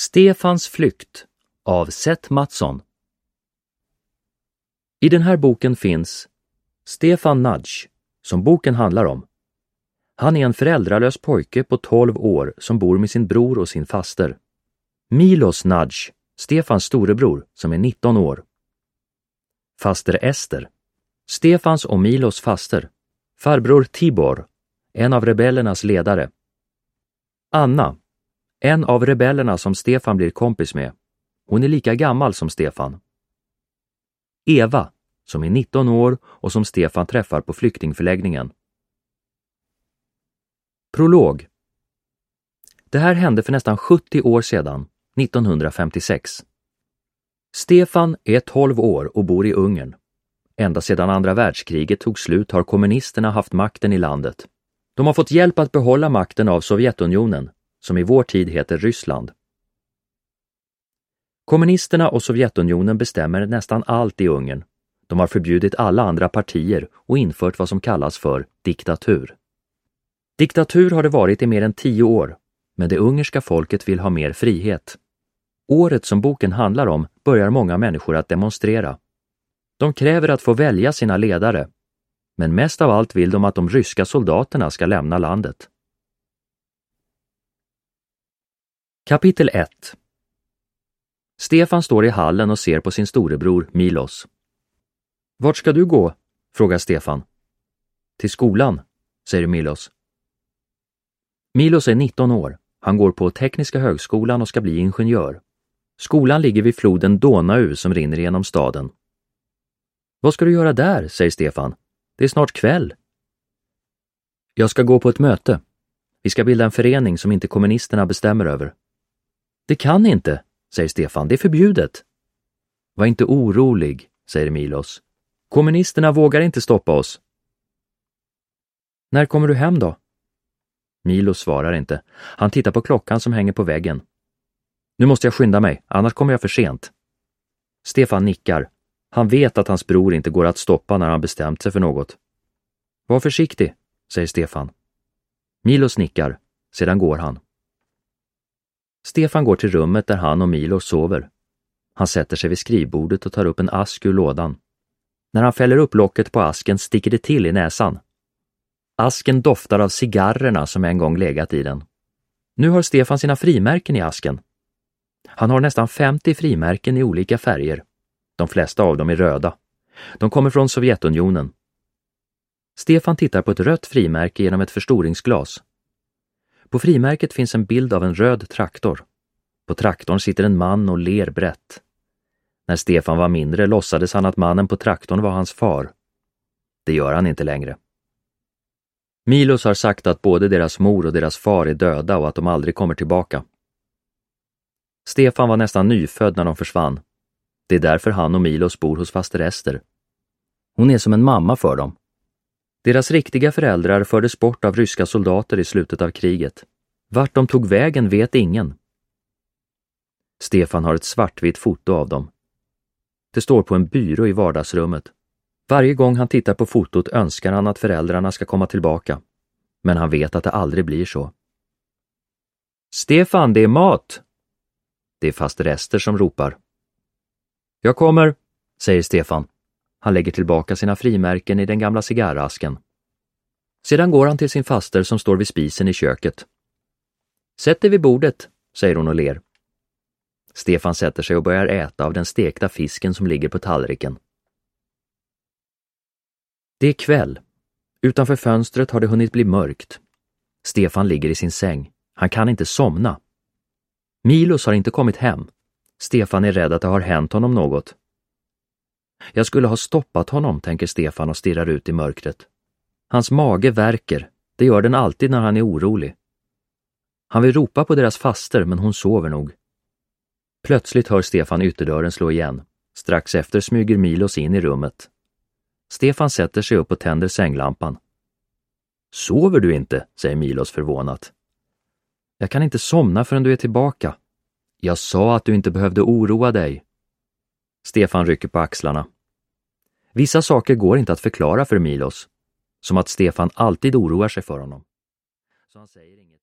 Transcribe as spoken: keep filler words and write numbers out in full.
Stefans flykt av Seth Mattsson. I den här boken finns Stefan Nudge, som boken handlar om. Han är en föräldralös pojke på tolv år som bor med sin bror och sin faster. Milos Nudge, Stefans storebror, som är nitton år. Faster Ester, Stefans och Milos faster. Farbror Tibor, en av rebellernas ledare. Anna, en av rebellerna som Stefan blir kompis med. Hon är lika gammal som Stefan. Eva, som är nitton år och som Stefan träffar på flyktingförläggningen. Prolog. Det här hände för nästan sjuttio år sedan, nittonhundrafemtiosex. Stefan är tolv år och bor i Ungern. Ända sedan andra världskriget tog slut har kommunisterna haft makten i landet. De har fått hjälp att behålla makten av Sovjetunionen, som i vår tid heter Ryssland. Kommunisterna och Sovjetunionen bestämmer nästan allt i Ungern. De har förbjudit alla andra partier och infört vad som kallas för diktatur. Diktatur har det varit i mer än tio år, men det ungerska folket vill ha mer frihet. Året som boken handlar om börjar många människor att demonstrera. De kräver att få välja sina ledare, men mest av allt vill de att de ryska soldaterna ska lämna landet. Kapitel ett. Stefan står i hallen och ser på sin storebror Milos. Vart ska du gå? Frågar Stefan. Till skolan, säger Milos. Milos är nitton år. Han går på Tekniska högskolan och ska bli ingenjör. Skolan ligger vid floden Donau som rinner genom staden. Vad ska du göra där, säger Stefan. Det är snart kväll. Jag ska gå på ett möte. Vi ska bilda en förening som inte kommunisterna bestämmer över. Det kan inte, säger Stefan. Det är förbjudet. Var inte orolig, säger Milos. Kommunisterna vågar inte stoppa oss. När kommer du hem då? Milos svarar inte. Han tittar på klockan som hänger på väggen. Nu måste jag skynda mig, annars kommer jag för sent. Stefan nickar. Han vet att hans bror inte går att stoppa när han bestämt sig för något. Var försiktig, säger Stefan. Milos nickar. Sedan går han. Stefan går till rummet där han och Milos sover. Han sätter sig vid skrivbordet och tar upp en ask ur lådan. När han fäller upp locket på asken sticker det till i näsan. Asken doftar av cigarrerna som en gång legat i den. Nu har Stefan sina frimärken i asken. Han har nästan femtio frimärken i olika färger. De flesta av dem är röda. De kommer från Sovjetunionen. Stefan tittar på ett rött frimärke genom ett förstoringsglas. På frimärket finns en bild av en röd traktor. På traktorn sitter en man och ler brett. När Stefan var mindre låtsades han att mannen på traktorn var hans far. Det gör han inte längre. Milos har sagt att både deras mor och deras far är döda och att de aldrig kommer tillbaka. Stefan var nästan nyfödd när de försvann. Det är därför han och Milos bor hos faster Ester. Hon är som en mamma för dem. Deras riktiga föräldrar fördes bort av ryska soldater i slutet av kriget. Vart de tog vägen vet ingen. Stefan har ett svartvitt foto av dem. Det står på en byrå i vardagsrummet. Varje gång han tittar på fotot önskar han att föräldrarna ska komma tillbaka. Men han vet att det aldrig blir så. Stefan, det är mat! Det är faster Ester som ropar. Jag kommer, säger Stefan. Han lägger tillbaka sina frimärken i den gamla cigarrasken. Sedan går han till sin faster som står vid spisen i köket. Sätt dig vid bordet, säger hon och ler. Stefan sätter sig och börjar äta av den stekta fisken som ligger på tallriken. Det är kväll. Utanför fönstret har det hunnit bli mörkt. Stefan ligger i sin säng. Han kan inte somna. Milos har inte kommit hem. Stefan är rädd att det har hänt honom något. Jag skulle ha stoppat honom, tänker Stefan och stirrar ut i mörkret. Hans mage värker. Det gör den alltid när han är orolig. Han vill ropa på deras faster, men hon sover nog. Plötsligt hör Stefan ytterdörren slå igen. Strax efter smyger Milos in i rummet. Stefan sätter sig upp och tänder sänglampan. Sover du inte, säger Milos förvånat. Jag kan inte somna förrän du är tillbaka. Jag sa att du inte behövde oroa dig. Stefan rycker på axlarna. Vissa saker går inte att förklara för Milos. Som att Stefan alltid oroar sig för honom. Så han säger inget.